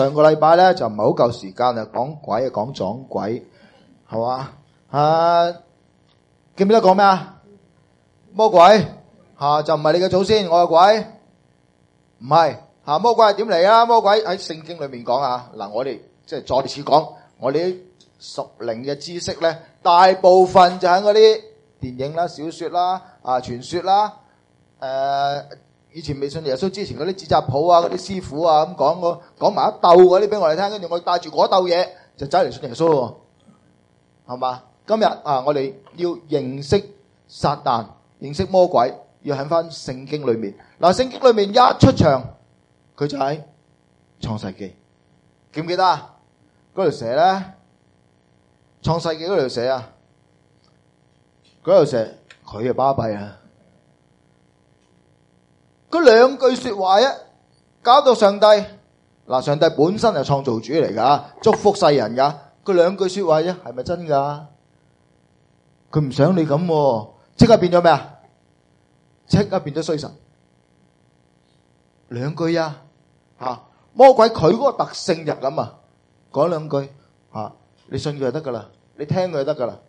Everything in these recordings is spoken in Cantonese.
上個禮拜咧就唔係好夠時間啊，講鬼啊，講撞鬼，係嘛？記唔記得講咩啊？魔鬼就唔係你嘅祖先，我係鬼，唔係魔鬼係點嚟啊？魔鬼喺聖經裏面講啊，嗱，我哋即係再次講，我哋啲屬靈嘅知識咧，大部分就喺嗰啲電影啦、小說啦、傳說啦，以前未信耶穌之前嗰啲紙紮鋪啊、嗰啲師傅啊咁講埋一竇嗰啲俾我哋聽，跟住我帶住嗰竇嘢就走嚟信耶穌喎，係嘛？今日我哋要認識撒旦、認識魔鬼，要喺翻聖經裏面。嗱，聖經裏面一出場，佢就喺創世記，記唔記得啊？嗰條蛇咧，創世記嗰條蛇啊，嗰條蛇佢係巴閉啊！嗰兩句說話搞到上帝，上帝本身係創造主嚟噶，祝福世人噶。嗰兩句說話係咪真噶？佢唔想你咁，即刻變咗咩啊？即刻變咗衰神。兩句魔鬼佢嗰個特性就咁啊，講兩句你信佢就得噶啦，你聽佢就得噶啦。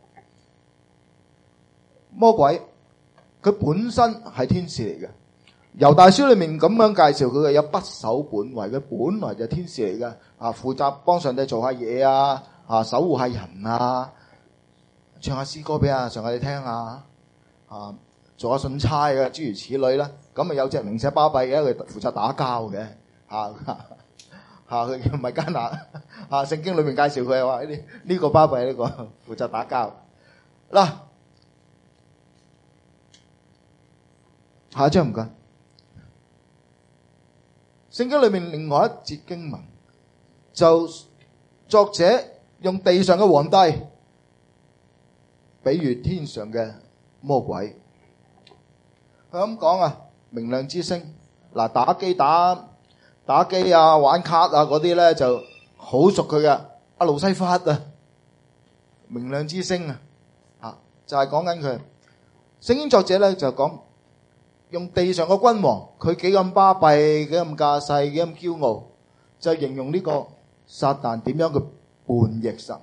魔鬼佢本身係天使嚟嘅。猶大書裏面咁樣介紹佢嘅，有不守本位，佢本來就係天使嚟嘅，負責幫上帝做下嘢守護下人唱下詩歌俾上帝聽做下信差嘅，諸如此類啦。咁有隻名寫巴閉嘅，佢負責打交嘅，佢叫米迦勒，聖經裏面介紹佢係話呢個巴閉，呢個負責打交。嗱，下一章唔該。聖經裏面另外一節經文，就作者用地上嘅皇帝比喻天上嘅魔鬼。佢咁講明亮之星，打機玩卡嗰啲咧就好熟佢嘅，路西法明亮之星就係講緊佢。聖經作者咧就講用地上嘅君王，佢幾咁巴閉，幾咁架勢，幾咁驕傲，就形容呢個撒旦點樣嘅叛逆神。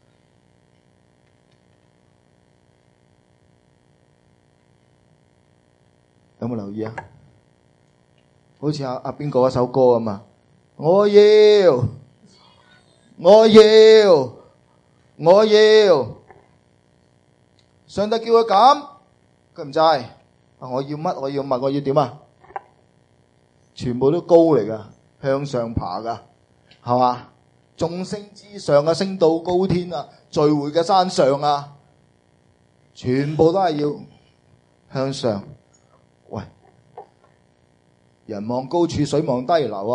有冇留意啊？好似邊個嗰首歌咁啊！我要，上帝叫佢咁，佢唔制。我要乜？我要乜？我要點啊？全部都高嚟噶，向上爬噶，係嘛？眾星之上升到高天聚會嘅山上全部都係要向上。喂，人望高處，水望低流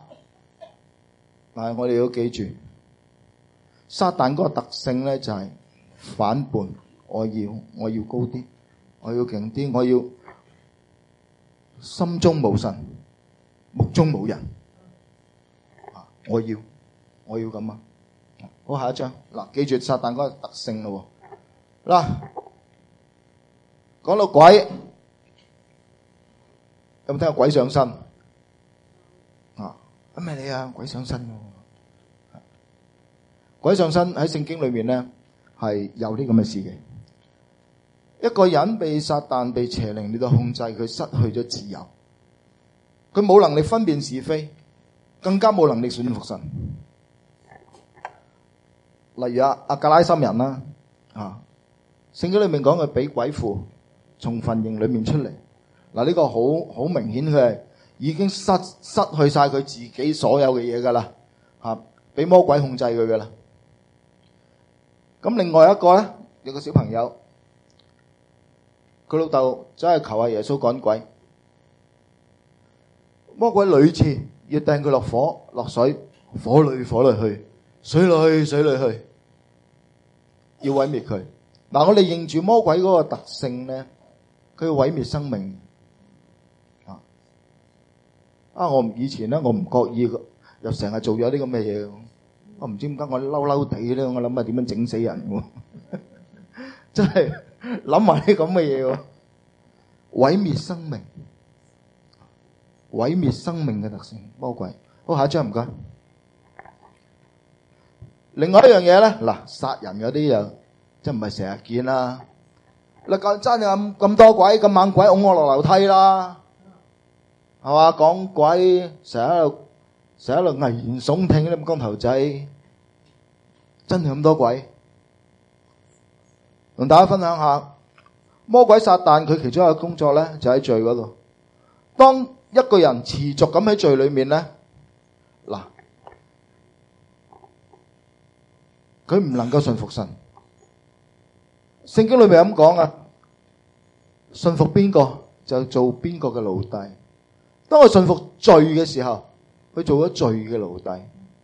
但係我哋要記住，撒旦嗰個特性咧就係反叛。我要高啲，我要勁啲，我要心中無神，目中無人。我要咁好，下一章。記住撒旦嗰個特性咯。講到鬼，有冇聽過鬼上身？咁咪你鬼上身鬼上身喺聖經裏面咧係有啲咁嘅事嘅。一個人被撒旦、被邪靈嚟到控制，佢失去咗自由，佢冇能力分辨是非，更加冇能力順服神。例如格拉森人啦，聖經裏面講佢俾鬼附，從墳塋裏面出嚟。呢個好明顯，佢係已經失去晒佢自己所有嘅嘢噶啦，俾魔鬼控制佢噶啦。咁另外一個咧，有個小朋友。佢老豆真係求下耶穌趕鬼，魔鬼屢次要掟佢落火落水，火裏去，水裏去，要毀滅佢。我哋認住魔鬼嗰個特性咧，佢要毀滅生命。我以前咧我唔覺意，又成日做咗啲咁嘅嘢，我唔知點解我嬲嬲地咧，我諗下點樣整死人喎，真係。諗埋啲咁嘅嘢，毀滅生命嘅特性，魔鬼。好，下一章唔該。 另外一樣嘢咧，嗱，殺人嗰啲就即係唔係成日見啦。嗱，講真咁多鬼咁猛鬼，拱我落樓梯啦，係嘛？講鬼成日喺度危言聳聽啲咁光頭仔，真係咁多鬼。同大家分享下，魔鬼撒旦佢其中一個工作咧，就喺罪嗰度。當一個人持續咁喺罪裏面咧，嗱，佢唔能夠順服神。聖經裏面咁講啊，順服邊個就做邊個嘅奴隸。當佢順服罪嘅時候，佢做咗罪嘅奴隸。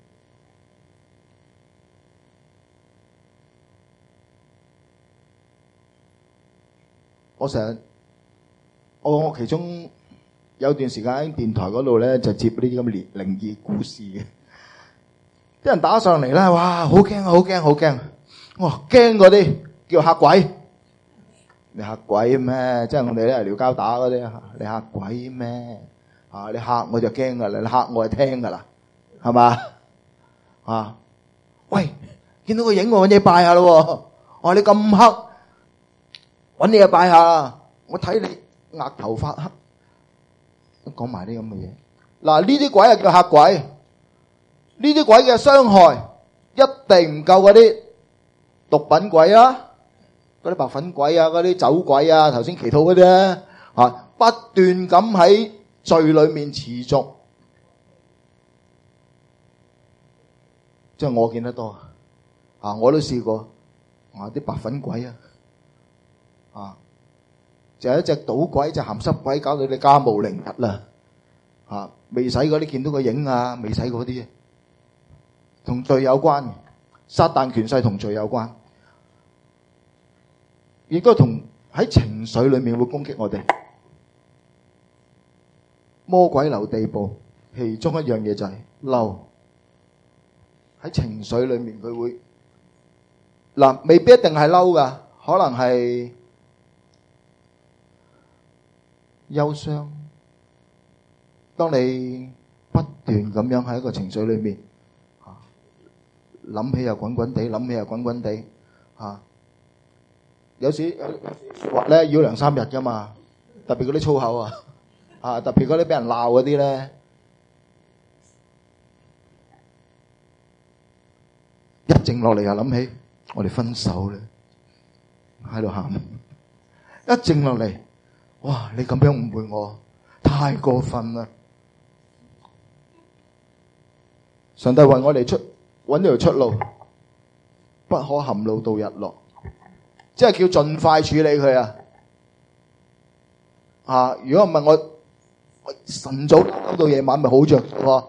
我其中有段時間喺電台嗰度咧，就接呢啲咁嘅靈異故事嘅，啲人打上嚟咧，哇，好驚啊，好驚，好驚！哇，驚嗰啲叫嚇鬼，你嚇鬼咩？即係我哋咧撩交打嗰啲，你嚇鬼咩？啊，你嚇我就驚噶啦，你嚇我就聽噶啦，係嘛？啊，喂，見到個影喎，搵嘢拜下咯。我話你咁黑，搵你嘢拜下啦。我睇你額頭發黑，都講埋啲咁嘅嘢。嗱，呢啲鬼係叫嚇鬼，呢啲鬼嘅傷害一定唔夠嗰啲毒品鬼啊，嗰啲白粉鬼啊，嗰啲酒鬼啊，頭先祈禱嗰啲咧，啊，不斷咁喺罪裏面持續，即係我見得多啊，我都試過啊，啲白粉鬼啊，就係一隻賭鬼，隻鹹濕鬼，搞到你家無寧日啦，啊，未使嗰啲見到個影啊，未使嗰啲，同罪有關嘅，撒旦權勢同罪有關，亦都同喺情緒裏面會攻擊我哋。魔鬼留地步，其中一樣嘢就係嬲。喺情緒裏面佢會嗱，未必一定係嬲噶，可能係憂傷。當你不斷咁樣喺一個情緒裏面，諗起又滾滾地，諗起又滾滾地，有時話咧要2、3日噶嘛，特別嗰啲粗口啊，特別嗰啲俾人鬧嗰啲咧，一靜落嚟又諗起我哋分手咧，喺度喊。一靜落嚟，哇！你咁樣誤會我，太過分啦！上帝為我哋搵條出路，不可含怒到日落，即係叫盡快處理佢啊！如果唔係我晨早嬲到夜晚咪好着喎，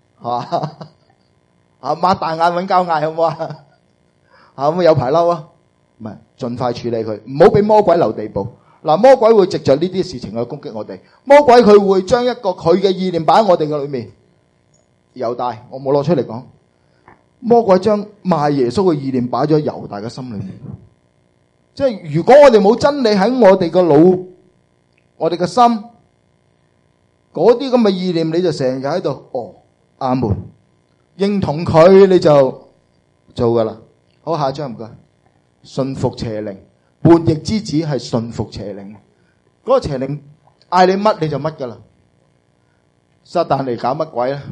擘大眼搵交嗌好唔好啊？咁有排嬲啊！唔係盡快處理佢，唔好俾魔鬼留地步。嗱，魔鬼會藉着呢啲事情去攻擊我哋。魔鬼佢會將一個佢嘅意念擺喺我哋嘅裏面。猶大，我冇攞出嚟講。魔鬼將賣耶穌嘅意念擺咗喺猶大嘅心裏面。即係如果我哋冇真理喺我哋嘅腦、我哋嘅心，嗰啲咁嘅意念，你就成日喺度阿門，認同佢你就做噶啦。好，下一章唔該。順服邪靈，叛逆之子係順服邪靈。嗰個邪靈嗌你乜你就乜噶啦。撒旦嚟搞乜鬼咧？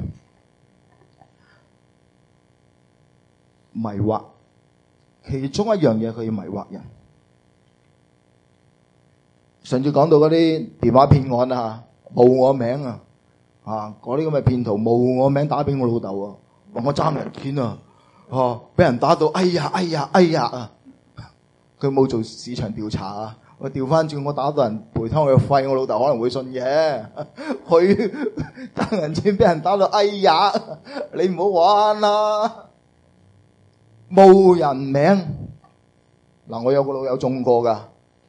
迷惑，其中一樣嘢佢要迷惑人。上次講到嗰啲電話騙案啊，冒我名嗰啲咁嘅騙徒冒我名打俾我老豆啊，話我爭人錢啊，俾人打到哎呀啊！佢冇做市場調查啊，我調翻轉我打到人賠湯佢肺，我老豆可能會信嘅。佢爭人錢俾人打到哎呀，你唔好玩啦！冒人名嗱，我有個老友中過噶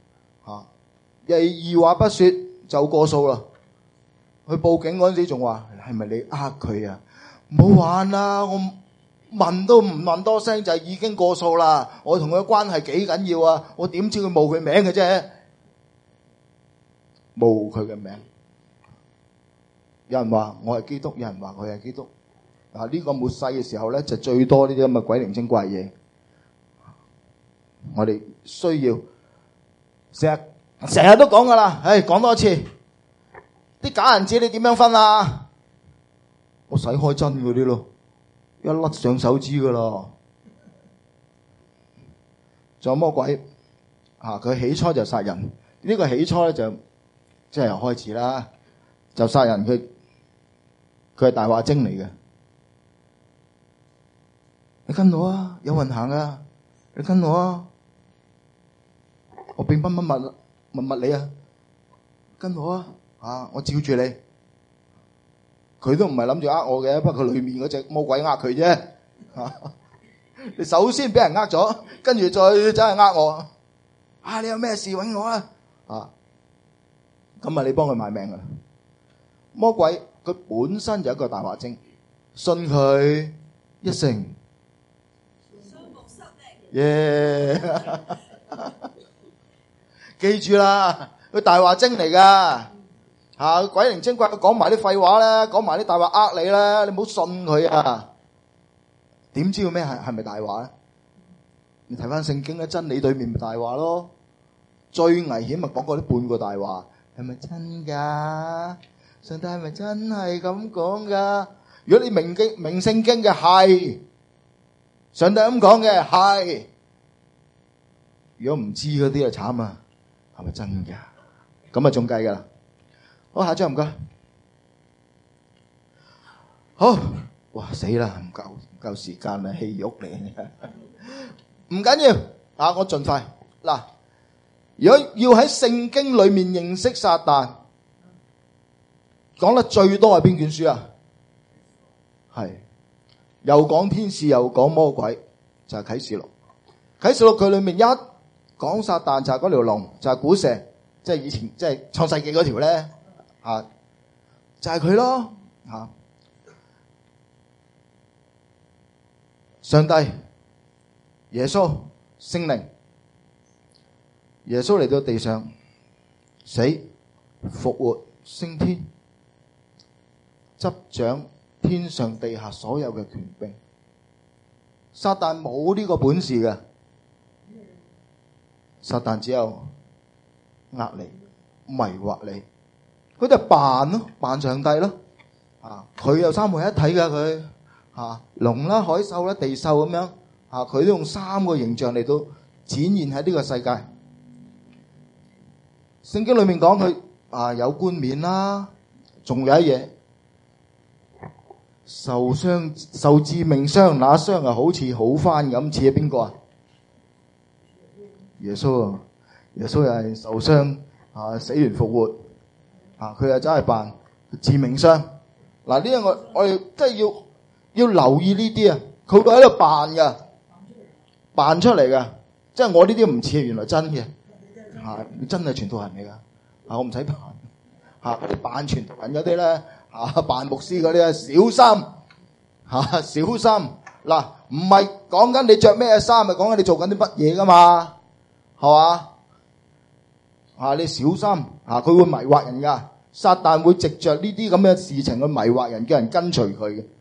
二話不說就過數啦。去報警嗰陣時仲話係咪你呃佢啊？唔好玩啦！我問都唔問多聲就已經過數啦。我同佢嘅關係幾緊要啊？我點知佢冒佢名嘅啫？冒佢嘅名。有人話我係基督，有人話佢係基督。 呢個末世嘅時候咧，就最多呢啲咁嘅鬼靈精怪嘢。我哋需要成日都講噶啦，講多次，啲假銀紙你點樣分啊？我使開真嗰啲咯，一甩上手指噶啦。仲有魔鬼佢起初就殺人，呢個起初咧就即係由開始啦，就殺人。佢係大話精嚟嘅。你跟我啊，有運行啊，你跟我啊，我變乜你啊，跟我啊，我照住你。佢都唔係諗住呃我嘅，不過佢裏面嗰隻魔鬼呃佢啫。你首先俾人呃咗，跟住再真係呃我。你有咩事搵我啊？咁啊，你幫佢賣命噶啦。魔鬼佢本身就係一個大話精，信佢一成。耶！記住啦，佢大話精嚟噶，鬼靈精怪，佢講埋啲廢話咧，講埋啲大話呃你咧，你唔好信佢啊！點知道咩係咪大話咧？你睇翻聖經咧，真理對面咪大話咯。最危險咪講過啲半個大話，係咪真噶？上帝係咪真係咁講噶？如果你明聖經嘅係，上帝咁講嘅係，如果唔知嗰啲就慘啊！係咪真噶？咁啊仲計噶啦。好，下張唔該。好，哇死啦，唔夠時間啦，戲肉嚟嘅。唔緊要，我盡快。嗱，如果要喺聖經裏面認識撒旦，講得最多係邊卷書啊？係又講天使又講魔鬼，就係啟示錄。啟示錄佢裏面一講撒旦就係嗰條龍，就係古蛇，即係以前即係創世紀嗰條咧，就係佢咯。上帝、耶穌、聖靈，耶穌嚟到地上死、復活、升天，執掌天上地下所有嘅權柄。撒旦冇呢個本事嘅，撒旦只有呃你、迷惑你，佢就扮咯，扮上帝咯。佢有三位一體噶，佢龍啦、海獸啦、地獸咁樣，佢都用三個形象嚟到展現喺呢個世界。聖經裏面講佢有冠冕啦，仲有一嘢受致命傷，那傷好似好翻咁，似係邊個啊？耶穌啊！耶穌又係受傷死完復活，佢又真係扮致命傷。呢樣我哋真係要留意呢啲啊！佢會喺度扮噶，扮出嚟噶，即係我呢啲唔似係原來真嘅，真係傳道人嚟噶，我唔使扮，嗰啲扮傳道人嗰啲咧，扮牧師嗰啲咧，小心，小心。嗱，唔係講緊你着咩衫，係講緊你做緊啲乜嘢噶嘛，係嘛？你小心，佢會迷惑人噶，撒旦會藉着呢啲咁嘅事情去迷惑人，叫人跟隨佢嘅。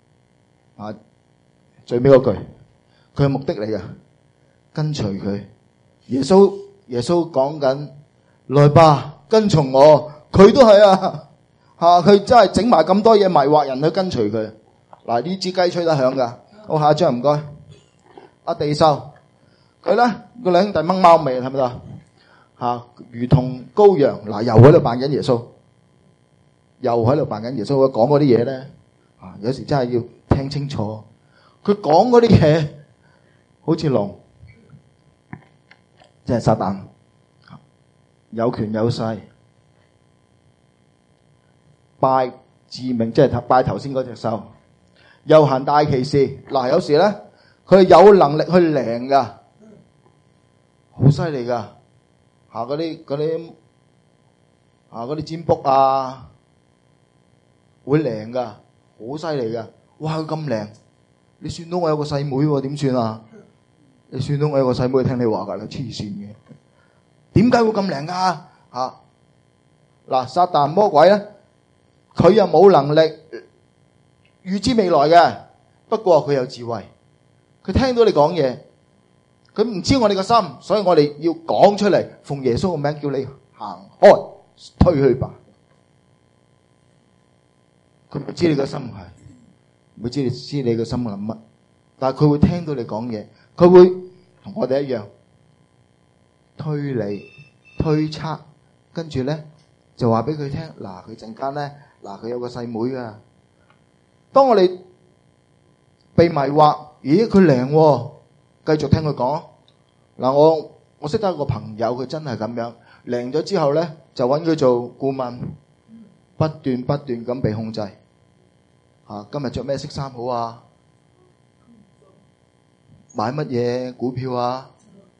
最尾嗰句，佢係目的嚟嘅，跟隨佢。耶穌講緊，來吧，跟從我。佢都係佢真係整埋咁多嘢迷惑人去跟隨佢。呢支雞吹得響噶。好，下一張唔該。地獸，佢咧個兩兄弟掹貓尾，係咪啊？如同羔羊，又喺度扮緊耶穌，又喺度扮緊耶穌。佢講嗰啲嘢咧，有時真係要聽清楚。佢講嗰啲嘢好似龍，即係撒旦，有權有勢，拜致命，即係拜頭先嗰隻獸，又行大奇事。有時咧佢有能力去靈噶，好犀利噶。嗰啲占卜會靈噶，好犀利噶。哇，佢咁靈！你算到我有個細妹喎，點算啊？你算到我有個細妹聽你話噶啦，黐線嘅。點解會咁靈噶？撒旦魔鬼咧，佢又冇能力預知未來嘅，不過佢有智慧，佢聽到你講嘢，佢唔知我哋個心，所以我哋要講出嚟，奉耶穌嘅名叫你行開，退去吧。佢唔知你個心係，唔知你個心諗乜，但係佢會聽到你講嘢，佢會同我哋一樣推理推測，跟住咧就話俾佢聽，嗱佢陣間咧，嗱佢有個細妹噶。當我哋被迷惑，咦佢靈喎，繼續聽佢講。嗱我識得一個朋友，佢真係咁樣靈咗之後咧，就揾佢做顧問，不斷咁被控制。今日着咩色衫好啊？買乜嘢股票啊？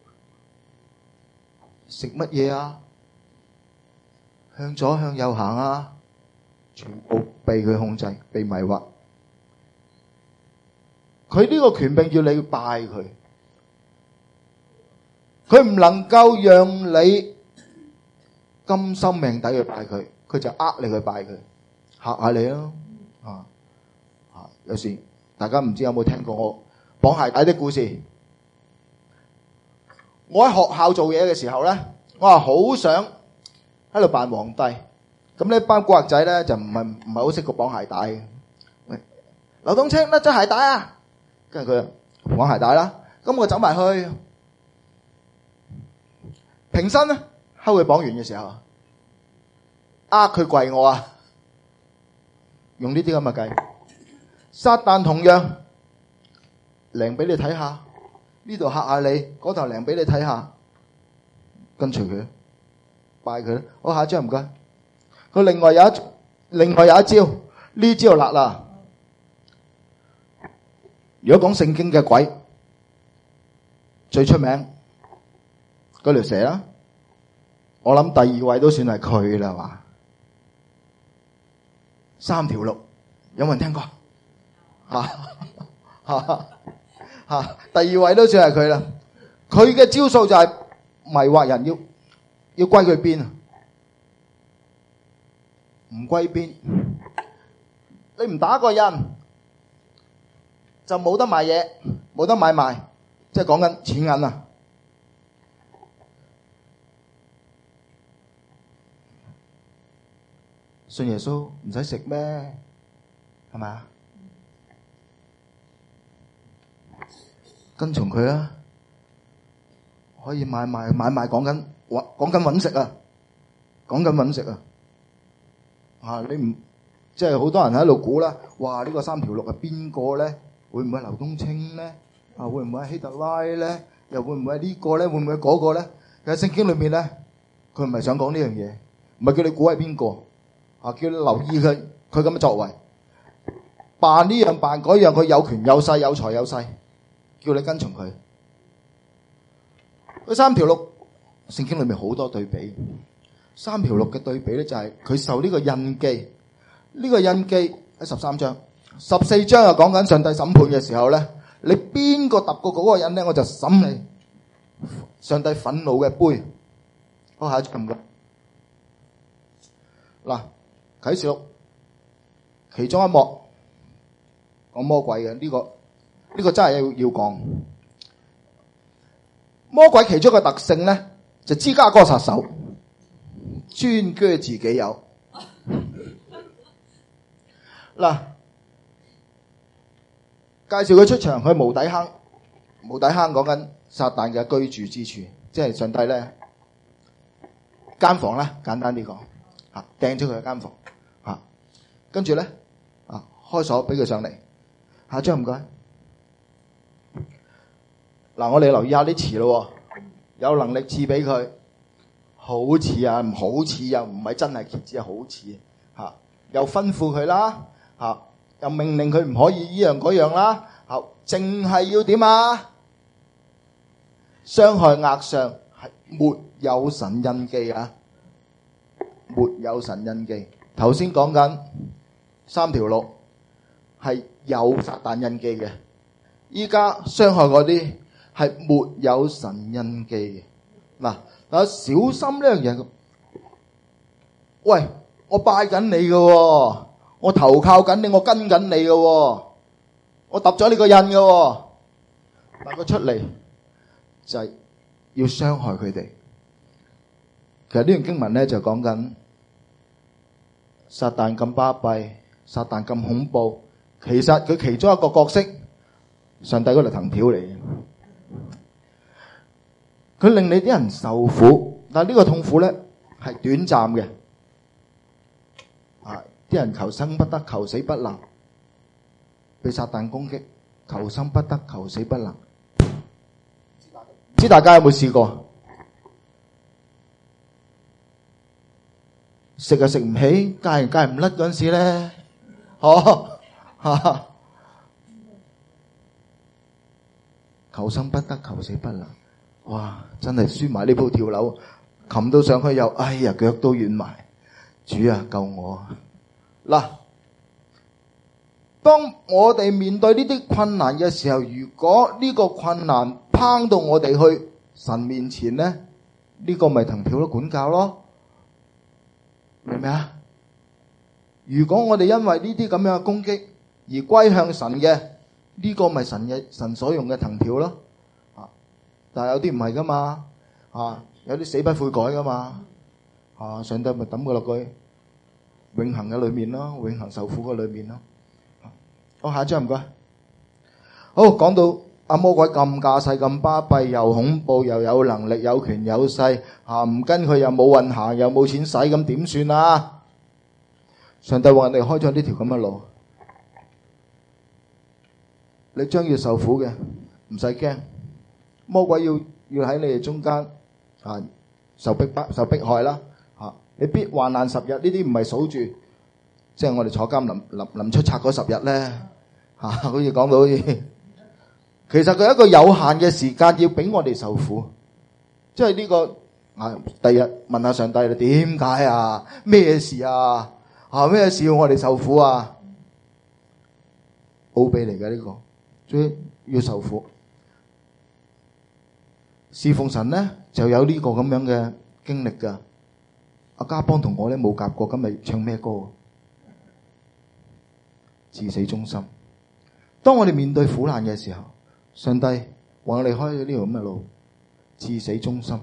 食乜嘢啊？向左向右行啊？全部被佢控制，被迷惑。佢呢個權柄要你拜佢，佢唔能夠讓你甘心命抵去拜佢，佢就呃你去拜佢，嚇下你咯。有時大家唔知有冇聽過我綁鞋帶的故事。我喺學校做嘢嘅時候咧，我係好想喺度扮皇帝。咁呢班古惑仔咧就唔係好識個綁鞋帶嘅。喂，劉東青甩咗鞋帶啊！跟住佢綁鞋帶啦。咁我走埋去，平身咧，睺佢綁完嘅時候，佢跪我啊！用呢啲咁嘅計。撒旦同樣靈俾你睇下，呢度嚇下你，嗰頭靈俾你睇下，跟隨佢，拜佢。好，下一張唔該。佢另外有一招，呢招辣啦。如果講聖經嘅鬼，最出名嗰條蛇啦，我諗第二位都算係佢啦，係嘛？3條鹿，有冇人聽過？第二位都算係佢啦。佢嘅招數就係迷惑人，要歸佢邊啊？唔歸邊，你唔打個人就冇得買嘢，冇得買賣，即係講緊錢銀啊！信耶穌唔使食咩？係咪啊？跟從佢啊，可以買賣，講緊搵食啊，講緊搵食啊！你唔即係好多人喺度估啦，哇！呢個3條鹿係邊個咧？會唔會係劉東清咧？會唔會係希特拉咧？又會唔會係呢個咧？會唔會係嗰個咧？喺聖經裏面咧，佢唔係想講呢樣嘢，唔係叫你估係邊個叫你留意佢咁嘅作為，扮呢樣扮嗰樣，佢有權有勢有財有勢。叫你跟從佢。嗰3條鹿，聖經裏面好多對比。3條鹿嘅對比咧，就係佢受呢個印記。呢個印記喺13章，14章又講緊上帝審判嘅時候咧，你邊個揼過嗰個人咧，我就審你。上帝憤怒嘅杯。好，下一張唔該。嗱，啟示錄其中一幕講魔鬼嘅呢個真係要講。魔鬼其中一個特性咧，就芝加哥殺手，專鋸自己有。嗱，介紹佢出場，佢無底坑。無底坑講緊撒旦嘅居住之處，即係上帝咧間房啦，簡單啲講，掟咗佢嘅間房，跟住咧開鎖俾佢上嚟。下一張唔該。嗱，我哋留意下啲詞咯，有能力賜俾佢，好似啊，唔好似又唔係真係蠍子，好似又吩咐佢啦，又命令佢唔可以依樣嗰樣啦，淨係要點啊？傷害額上係沒有神印記啊，沒有神印記。頭先講緊3條鹿係有撒旦印記嘅，依家傷害嗰啲係沒有神印記嘅。嗱，小心呢樣嘢。喂，我拜緊你嘅， 我投靠緊你，我跟緊你嘅，我揼咗你個印嘅，但佢出嚟就係要傷害佢哋。其實呢段經文咧就講緊撒旦咁巴閉，撒旦咁恐怖。其實佢其中一個角色，上帝嗰條藤條嚟嘅，佢令你啲人受苦，但係呢個痛苦咧係短暫嘅。啲人求生不得，求死不能，被撒旦攻擊，求生不得，求死不能。唔知大家有冇試過？食又食唔起，戒又戒唔甩嗰陣時咧，求生不得，求死不能。哇！真係輸埋呢鋪跳樓，擒到上去又哎呀腳都軟埋。主啊，救我！嗱，當我哋面對呢啲困難嘅時候，如果呢個困難拋到我哋去神面前咧，呢個咪藤條咯，管教咯，明唔明啊？如果我哋因為呢啲咁樣嘅攻擊而歸向神嘅，呢個咪神所用嘅藤條咯。但係有啲唔係噶嘛，有啲死不悔改噶嘛，上帝咪抌佢落去永恆嘅裏面咯，永恆受苦嘅裏面咯。好，下一張唔該。好，講到阿魔鬼咁架勢咁巴閉，又恐怖又有能力，有權有勢，唔跟佢又冇運行，又冇錢使，咁點算啊？上帝話人哋開咗呢條咁嘅路，你將要受苦嘅，唔使驚。魔鬼要喺你哋中間受迫害啦。你必患難10日，呢啲唔係數住，即係我哋坐監臨出冊嗰10日咧，好似講到好似，其實佢一個有限嘅時間要俾我哋受苦，即係呢個第日問下上帝啦，點解啊？咩事啊？咩事要我哋受苦啊？奧秘嚟嘅呢個，所以要受苦。侍奉神咧就有呢個咁樣嘅經歷噶。阿家邦同我咧冇夾過，今日唱咩歌？至死忠心。當我哋面對苦難嘅時候，上帝為我哋開咗呢條咁嘅路，至死忠心。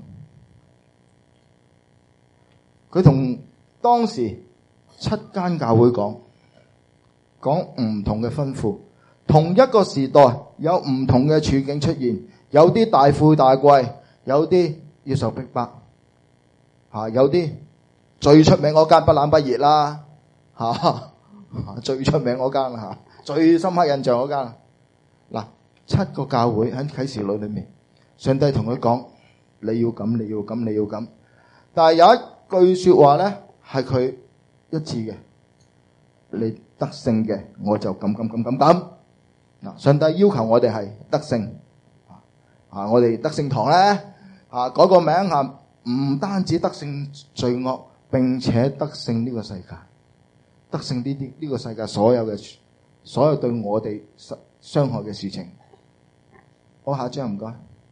佢同當時7間教會講唔同嘅吩咐，同一個時代有唔同嘅處境出現，有啲大富大貴，有啲要受逼迫，有啲最出名嗰間不冷不熱啦，最出名嗰間啦，最深刻印象嗰間。嗱，7個教會喺啟示錄裏面，上帝同佢講：你要咁，你要咁，你要咁。但係有一句說話咧，係佢一致嘅，你得勝嘅，我就咁。嗱，上帝要求我哋係得勝。我哋得勝堂咧，改個名唔單止得勝罪惡，並且得勝呢個世界，得勝呢個世界所有對我哋傷害嘅事情。我下一張唔該。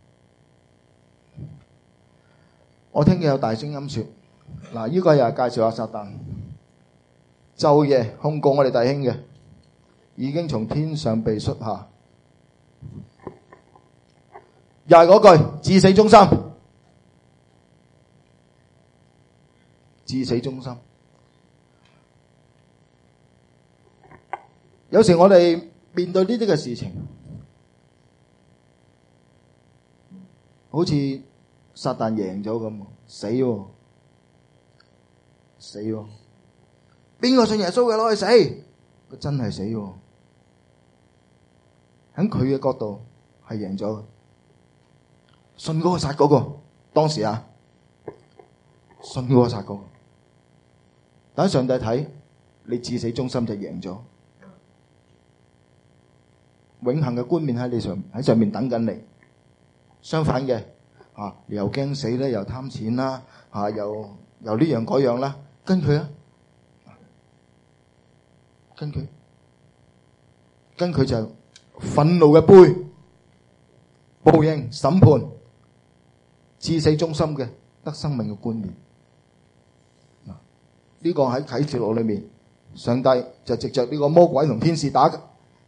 我聽見有大聲音說，呢個又係介紹下撒旦，晝夜控告我哋弟兄嘅，已經從天上被摔下。又係嗰句，至死忠心，至死忠心。有時我哋面對呢啲嘅事情，好似撒旦贏咗咁，死喎，邊個信耶穌嘅攞去死？佢真係死喎，喺佢嘅角度係贏咗。信嗰個殺嗰個，當時信嗰個殺嗰個，但喺上帝睇，你至死忠心就贏咗，永恆嘅冠冕喺上面等緊你。相反嘅，你又驚死咧，又貪錢啦，又呢樣嗰樣啦，跟佢啊，跟佢就憤怒嘅杯，報應審判。至死忠心嘅得生命嘅冠冕，呢個喺啟示錄裏面上帝就藉着呢個魔鬼同天使打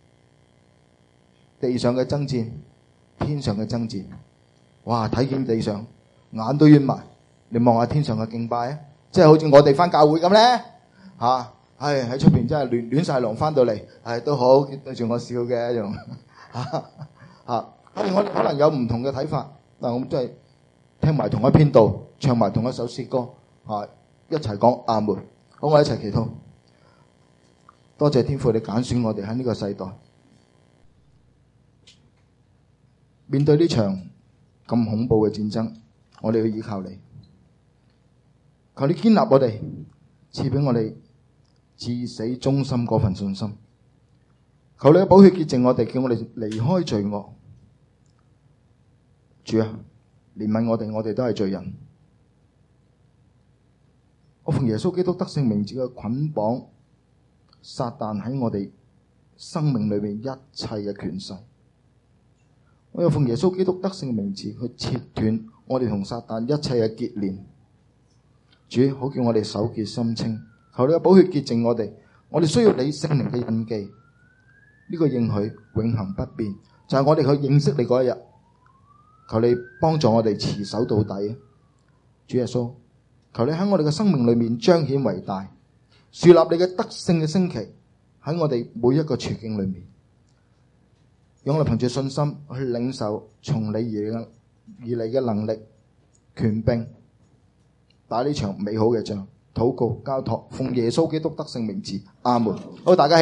地上嘅爭戰，天上嘅爭戰。哇！睇見地上眼都冤埋，你望下天上嘅敬拜啊，即係好似我哋翻教會咁咧嚇，喺出邊真係亂晒龍，翻到嚟都好對住我笑嘅仲我哋可能有唔同嘅睇法，但我們真係聽埋同一篇道，唱埋同一首詩歌一齊講阿門。好，我一齊祈禱。多謝天父，你揀選我哋喺呢個世代，面對呢場咁恐怖嘅戰爭，我哋要依靠你。求你堅立我哋，賜俾我哋至死忠心嗰份信心。求你嘅寶血潔淨我哋，叫我哋離開罪惡。主啊，憐憫我哋，我哋都係罪人。我奉耶穌基督得勝名字嘅捆綁撒旦喺我哋生命裏面一切嘅權勢。我又奉耶穌基督得勝嘅名字去切斷我哋同撒旦一切嘅結連。主，好叫我哋手潔心清。求你嘅寶血潔淨我哋。我哋需要你聖靈嘅印記。呢個應許永恆不變，就係我哋去認識你嗰一日。求你幫助我哋持守到底。主耶穌，求你喺我哋嘅生命裏面彰顯為大，樹立你嘅得勝嘅升旗喺我哋每一個處境裏面，讓我哋憑住信心去領受從你而嚟嘅能力、權柄，打呢場美好嘅仗。禱告交託，奉耶穌基督得勝名字，阿門。好，大家起